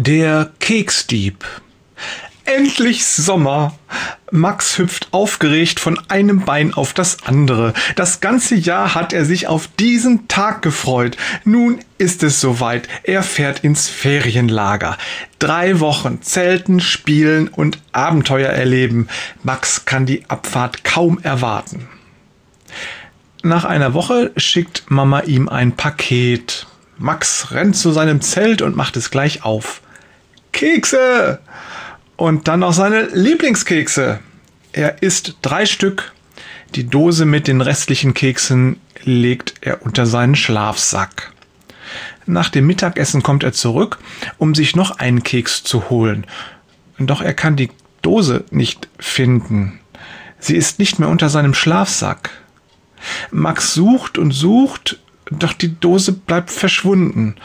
Der Keksdieb. Endlich Sommer! Max hüpft aufgeregt von einem Bein auf das andere. Das ganze Jahr hat er sich auf diesen Tag gefreut. Nun ist es soweit. Er fährt ins Ferienlager. 3 Wochen Zelten, Spielen und Abenteuer erleben. Max kann die Abfahrt kaum erwarten. Nach einer Woche schickt Mama ihm ein Paket. Max rennt zu seinem Zelt und macht es gleich auf. Kekse! Und dann noch seine Lieblingskekse. Er isst 3 Stück. Die Dose mit den restlichen Keksen legt er unter seinen Schlafsack. Nach dem Mittagessen kommt er zurück, um sich noch einen Keks zu holen. Doch er kann die Dose nicht finden. Sie ist nicht mehr unter seinem Schlafsack. Max sucht und sucht, doch die Dose bleibt verschwunden.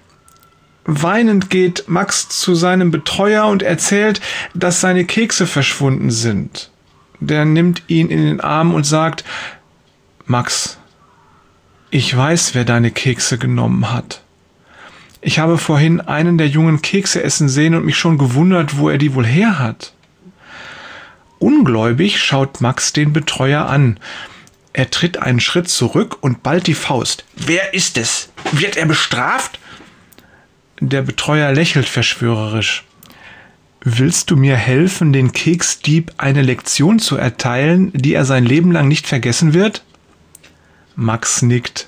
Weinend geht Max zu seinem Betreuer und erzählt, dass seine Kekse verschwunden sind. Der nimmt ihn in den Arm und sagt: Max, ich weiß, wer deine Kekse genommen hat. Ich habe vorhin einen der Jungen Kekse essen sehen und mich schon gewundert, wo er die wohl her hat. Ungläubig schaut Max den Betreuer an. Er tritt einen Schritt zurück und ballt die Faust. Wer ist es? Wird er bestraft? Der Betreuer lächelt verschwörerisch. Willst du mir helfen, den Keksdieb eine Lektion zu erteilen, die er sein Leben lang nicht vergessen wird? Max nickt.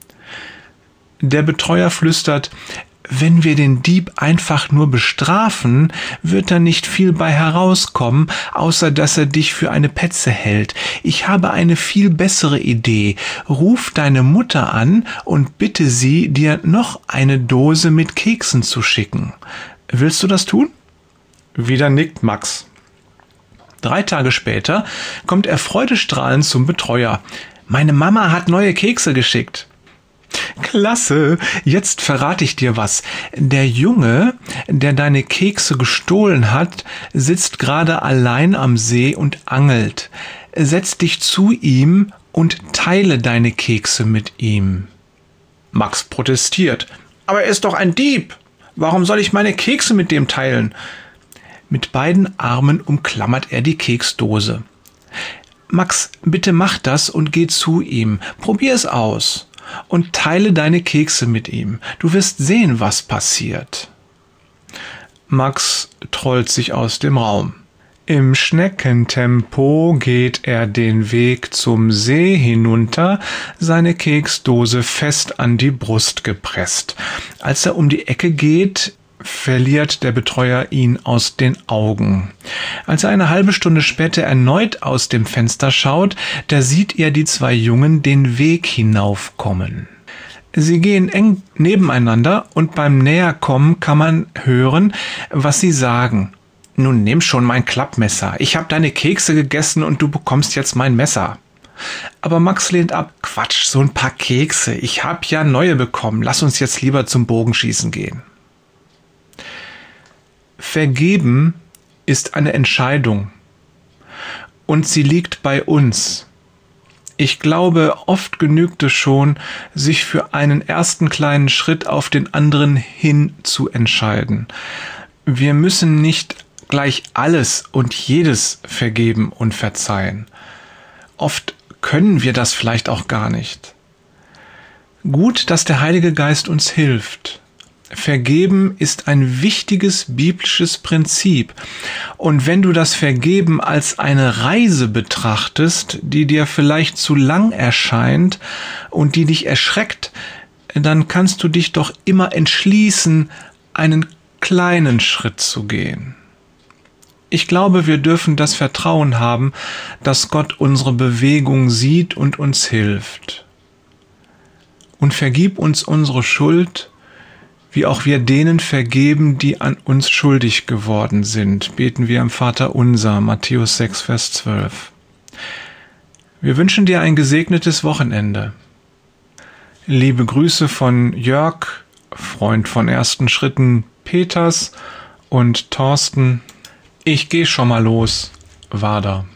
Der Betreuer flüstert: Wenn wir den Dieb einfach nur bestrafen, wird da nicht viel bei herauskommen, außer dass er dich für eine Petze hält. Ich habe eine viel bessere Idee. Ruf deine Mutter an und bitte sie, dir noch eine Dose mit Keksen zu schicken. Willst du das tun? Wieder nickt Max. 3 Tage später kommt er freudestrahlend zum Betreuer. Meine Mama hat neue Kekse geschickt. Klasse, jetzt verrate ich dir was. Der Junge, der deine Kekse gestohlen hat, sitzt gerade allein am See und angelt. Setz dich zu ihm und teile deine Kekse mit ihm. Max protestiert. Aber er ist doch ein Dieb. Warum soll ich meine Kekse mit dem teilen? Mit beiden Armen umklammert er die Keksdose. Max, bitte mach das und geh zu ihm. Probier es aus. Und teile deine Kekse mit ihm. Du wirst sehen, was passiert. Max trollt sich aus dem Raum. Im Schneckentempo geht er den Weg zum See hinunter, seine Keksdose fest an die Brust gepresst. Als er um die Ecke geht, verliert der Betreuer ihn aus den Augen. Als er eine halbe Stunde später erneut aus dem Fenster schaut, da sieht er die 2 Jungen den Weg hinaufkommen. Sie gehen eng nebeneinander und beim Näherkommen kann man hören, was sie sagen. Nun nimm schon mein Klappmesser. Ich habe deine Kekse gegessen und du bekommst jetzt mein Messer. Aber Max lehnt ab. Quatsch, so ein paar Kekse. Ich habe ja neue bekommen. Lass uns jetzt lieber zum Bogenschießen gehen. Vergeben ist eine Entscheidung und sie liegt bei uns. Ich glaube, oft genügt es schon, sich für einen ersten kleinen Schritt auf den anderen hin zu entscheiden. Wir müssen nicht gleich alles und jedes vergeben und verzeihen. Oft können wir das vielleicht auch gar nicht. Gut, dass der Heilige Geist uns hilft. Vergeben ist ein wichtiges biblisches Prinzip. Und wenn du das Vergeben als eine Reise betrachtest, die dir vielleicht zu lang erscheint und die dich erschreckt, dann kannst du dich doch immer entschließen, einen kleinen Schritt zu gehen. Ich glaube, wir dürfen das Vertrauen haben, dass Gott unsere Bewegung sieht und uns hilft. Und vergib uns unsere Schuld, wie auch wir denen vergeben, die an uns schuldig geworden sind, beten wir im Vaterunser, Matthäus 6, Vers 12. Wir wünschen dir ein gesegnetes Wochenende. Liebe Grüße von Jörg, Freund von ersten Schritten Peters und Thorsten. Ich gehe schon mal los. Wader.